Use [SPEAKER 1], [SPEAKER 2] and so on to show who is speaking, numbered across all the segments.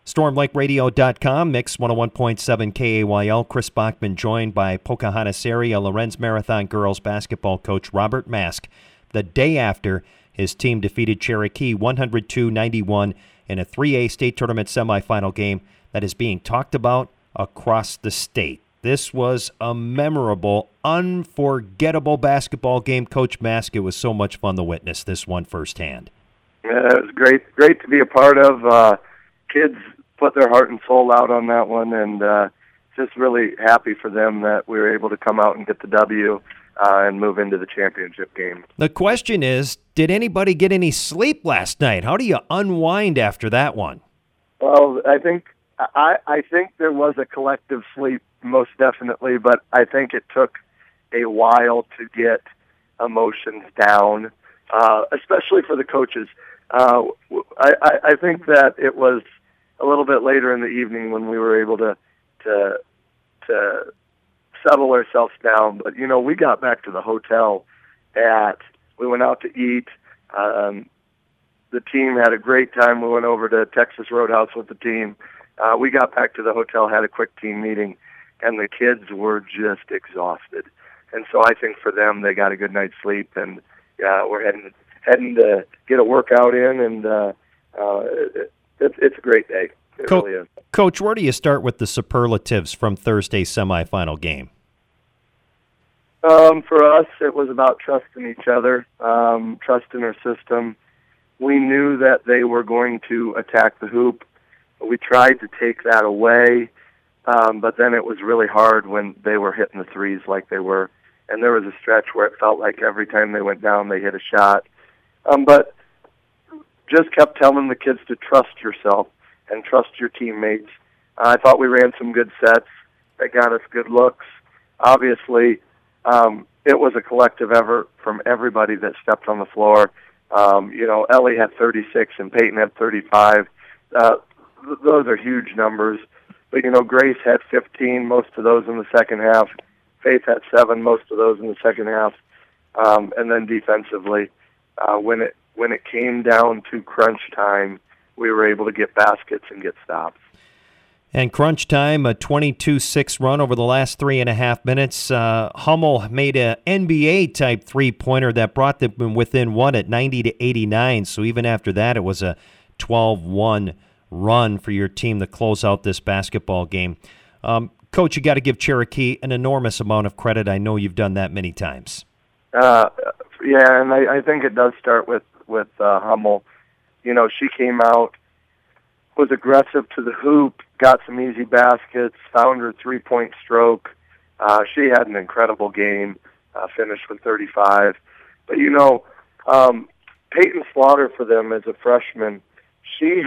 [SPEAKER 1] StormLakeRadio.com, Mix 101.7 KAYL. Chris Bachman joined by Pocahontas area Lorenz Marathon girls basketball coach Robert Mask the day after his team defeated Cherokee 102-91 in a 3A state tournament semifinal game that is being talked about across the state. This was a memorable, unforgettable basketball game. Coach Mask, it was so much fun to witness this one firsthand.
[SPEAKER 2] Yeah, it was great to be a part of. Kids put their heart and soul out on that one, and just really happy for them that we were able to come out and get the W and move into the championship game.
[SPEAKER 1] The question is, did anybody get any sleep last night? How do you unwind after that one?
[SPEAKER 2] Well, I think there was a collective sleep, most definitely, but I think it took a while to get emotions down, especially for the coaches. I think that it was a little bit later in the evening when we were able to settle ourselves down. But, we got back to the hotel we went out to eat. The team had a great time. We went over to Texas Roadhouse with the team. We got back to the hotel, had a quick team meeting, and the kids were just exhausted. And so I think for them, they got a good night's sleep, and we're heading to get a workout in, and it's a great day. It really is.
[SPEAKER 1] Coach, where do you start with the superlatives from Thursday's semifinal game?
[SPEAKER 2] For us, it was about trusting each other, trusting our system. We knew that they were going to attack the hoop. We tried to take that away, but then it was really hard when they were hitting the threes like they were. And there was a stretch where it felt like every time they went down, they hit a shot. But just kept telling the kids to trust yourself and trust your teammates. I thought we ran some good sets that got us good looks. Obviously, it was a collective effort from everybody that stepped on the floor. Ellie had 36 and Peyton had 35. Those are huge numbers. But, Grace had 15, most of those in the second half. Faith had 7, most of those in the second half. And then defensively, when it came down to crunch time, we were able to get baskets and get stops.
[SPEAKER 1] And crunch time, a 22-6 run over the last 3.5 minutes. Hummel made an NBA-type three-pointer that brought them within one at 90-89. So even after that, it was a 12-1 run for your team to close out this basketball game. Coach, you got to give Cherokee an enormous amount of credit. I know you've done that many times.
[SPEAKER 2] Yeah, and I think it does start with Hummel. She came out, was aggressive to the hoop, got some easy baskets, found her three-point stroke. She had an incredible game, finished with 35. But, Peyton Slaughter for them as a freshman, she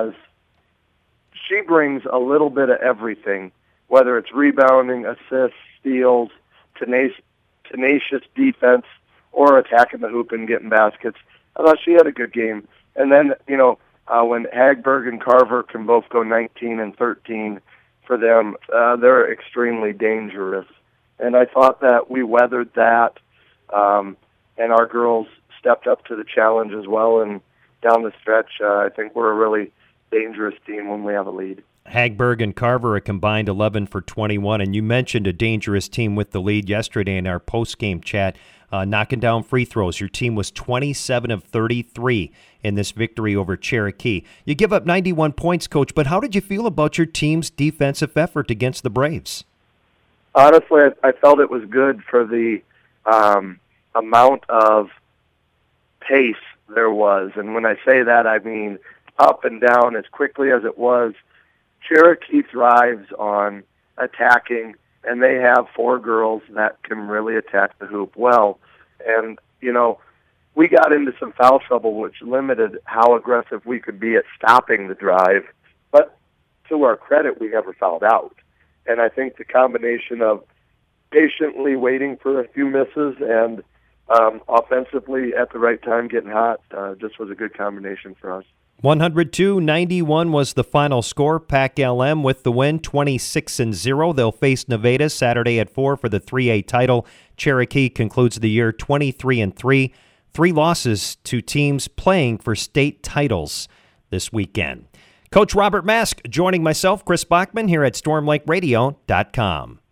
[SPEAKER 2] brings a little bit of everything, whether it's rebounding, assists, steals, tenacious defense, or attacking the hoop and getting baskets. I thought she had a good game. And then, when Hagberg and Carver can both go 19 and 13 for them, they're extremely dangerous. And I thought that we weathered that, and our girls stepped up to the challenge as well. And down the stretch, I think we're a really dangerous team when we have a lead.
[SPEAKER 1] Hagberg and Carver a combined 11 for 21, and you mentioned a dangerous team with the lead yesterday in our post-game chat, knocking down free throws. Your team was 27 of 33 in this victory over Cherokee. You give up 91 points, Coach, but how did you feel about your team's defensive effort against the Braves?
[SPEAKER 2] Honestly, I felt it was good for the amount of pace there was. And when I say that, I mean up and down as quickly as it was. Cherokee thrives on attacking, and they have 4 girls that can really attack the hoop well. And, we got into some foul trouble, which limited how aggressive we could be at stopping the drive. But to our credit, we never fouled out. And I think the combination of patiently waiting for a few misses and offensively at the right time getting hot just was a good combination for us.
[SPEAKER 1] 102-91 was the final score. Pac-LM with the win, 26-0. They'll face Nevada Saturday at 4 for the 3A title. Cherokee concludes the year 23-3. 3 losses to teams playing for state titles this weekend. Coach Robert Mask joining myself, Chris Bachman, here at StormLakeRadio.com.